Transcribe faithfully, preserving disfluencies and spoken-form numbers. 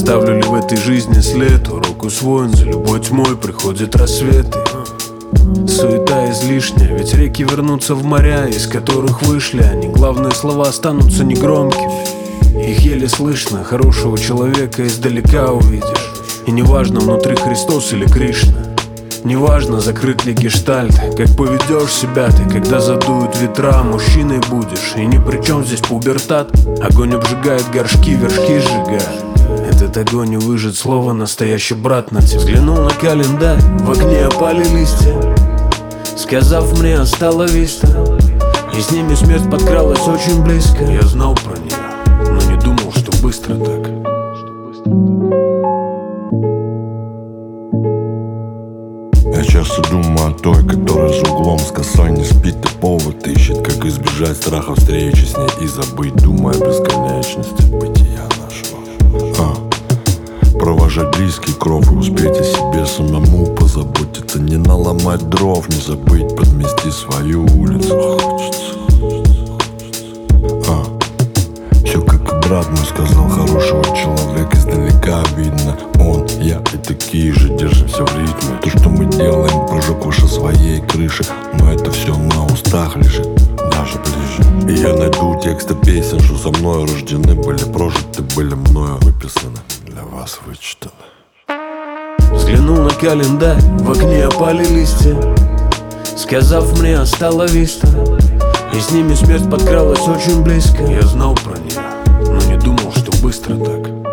оставлю ли в этой жизни след? Урок усвоен, за любой тьмой приходят рассветы. Суета излишняя, ведь реки вернутся в моря, из которых вышли они. Главные слова останутся негромкими, их еле слышно. Хорошего человека издалека увидишь, и неважно, внутри Христос или Кришна. Неважно, закрыт ли гештальт, как поведешь себя ты, когда задуют ветра. Мужчиной будешь, и ни при чем здесь пубертат. Огонь обжигает горшки, вершки сжигает. Этот огонь и выжжет слово настоящий брат на тебя. Взглянул на календарь, в окне опали листья, сказав мне остала виста. И с ними смерть подкралась очень близко. Я знал про нее, но не думал, что быстро так. Я часто думаю о той, которая за углом с косой не спит и повод ищет, как избежать страха встречи с ней и забыть, думая о бесконечности бытия нашего. а. Провожать близкий кров и успеть о себе самому позаботиться, не наломать дров, не забыть подмести свою улицу. Хочется, а. Все как и брат мой сказал, хорошего человека издалека видно. Он, я и такие же держимся в ритме. То, что мы делаем, прыжок выше своей крыши, но это все на устах лежит, даже ближе. И я найду тексты песен, что со мной рождены были, прожиты были мною выписаны, для вас вычитаны. Взглянул на календарь, в окне опали листья, сказав мне остала виста. И с ними смерть подкралась очень близко. Я знал про нее, но не думал, что быстро так.